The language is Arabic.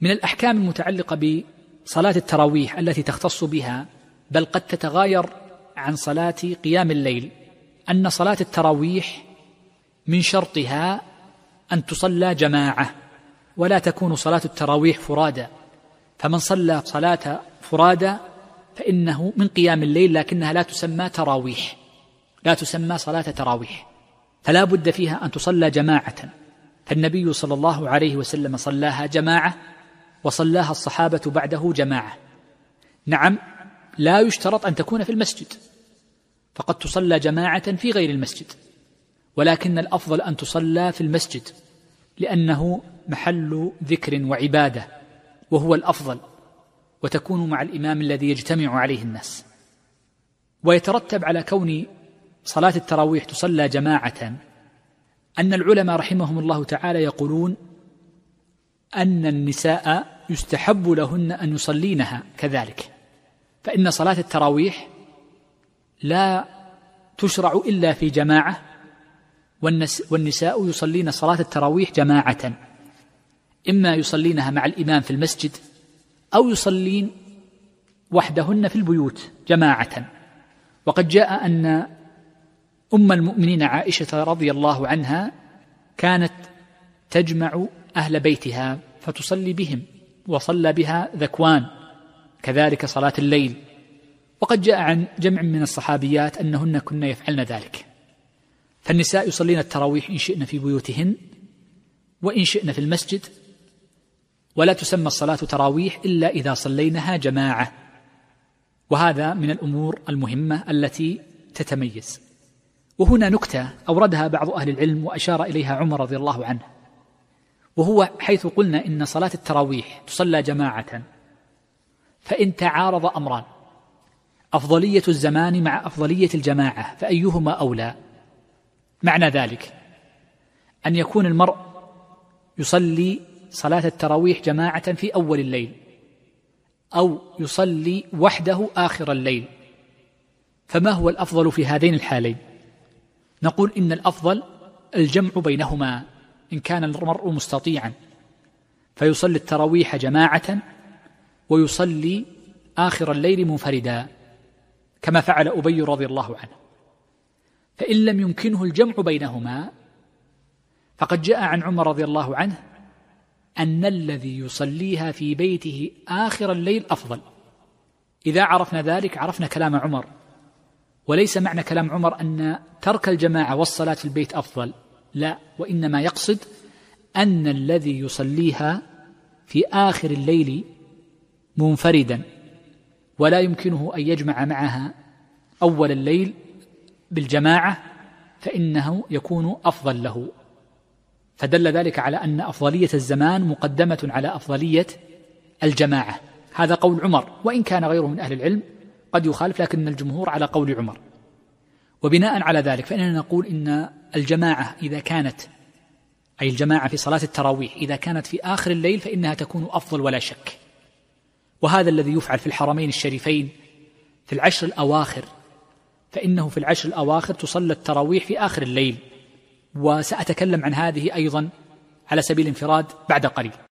من الأحكام المتعلقة بصلاة التراويح التي تختص بها بل قد تتغاير عن صلاة قيام الليل أن صلاة التراويح من شرطها أن تصلى جماعة، ولا تكون صلاة التراويح فرادى، فمن صلى صلاة فرادى فإنه من قيام الليل، لكنها لا تسمى تراويح، لا تسمى صلاة تراويح، فلا بد فيها أن تصلى جماعة. فالنبي صلى الله عليه وسلم صلاها جماعة، وصلاها الصحابة بعده جماعة. نعم، لا يشترط أن تكون في المسجد، فقد تصلى جماعة في غير المسجد، ولكن الأفضل أن تصلى في المسجد لأنه محل ذكر وعبادة، وهو الأفضل، وتكون مع الإمام الذي يجتمع عليه الناس. ويترتب على كون صلاة التراويح تصلى جماعة أن العلماء رحمهم الله تعالى يقولون أن النساء يستحب لهن أن يصلينها كذلك، فإن صلاة التراويح لا تشرع إلا في جماعة، والنساء يصلين صلاة التراويح جماعة، إما يصلينها مع الإمام في المسجد أو يصلين وحدهن في البيوت جماعة. وقد جاء أن أم المؤمنين عائشة رضي الله عنها كانت تجمع أهل بيتها فتصلي بهم، وصلى بها ذكوان كذلك صلاة الليل. وقد جاء عن جمع من الصحابيات أنهن كن يفعلن ذلك. فالنساء يصلين التراويح إن شئن في بيوتهن وإن شئن في المسجد، ولا تسمى الصلاة تراويح إلا إذا صلينها جماعة، وهذا من الأمور المهمة التي تتميز. وهنا نكتة أوردها بعض أهل العلم وأشار إليها عمر رضي الله عنه، وهو حيث قلنا إن صلاة التراويح تصلى جماعة، فإن تعارض أمران، أفضلية الزمان مع أفضلية الجماعة، فأيهما أولى؟ معنى ذلك أن يكون المرء يصلي صلاة التراويح جماعة في أول الليل، أو يصلي وحده آخر الليل، فما هو الأفضل في هذين الحالين؟ نقول إن الأفضل الجمع بينهما إن كان المرء مستطيعا، فيصلي التراويح جماعة ويصلي آخر الليل منفردا كما فعل أبي رضي الله عنه. فإن لم يمكنه الجمع بينهما فقد جاء عن عمر رضي الله عنه أن الذي يصليها في بيته آخر الليل أفضل. إذا عرفنا ذلك عرفنا كلام عمر، وليس معنى كلام عمر أن ترك الجماعة والصلاة في البيت أفضل، لا، وإنما يقصد أن الذي يصليها في آخر الليل منفردا ولا يمكنه أن يجمع معها أول الليل بالجماعة فإنه يكون أفضل له. فدل ذلك على أن أفضلية الزمان مقدمة على أفضلية الجماعة. هذا قول عمر، وإن كان غيره من أهل العلم قد يخالف، لكن الجمهور على قول عمر. وبناء على ذلك فإننا نقول إن الجماعة إذا كانت، أي الجماعة في صلاة التراويح إذا كانت في آخر الليل فإنها تكون أفضل ولا شك. وهذا الذي يفعل في الحرمين الشريفين في العشر الأواخر، فإنه في العشر الأواخر تصلى التراويح في آخر الليل، وسأتكلم عن هذه أيضا على سبيل الانفراد بعد قليل.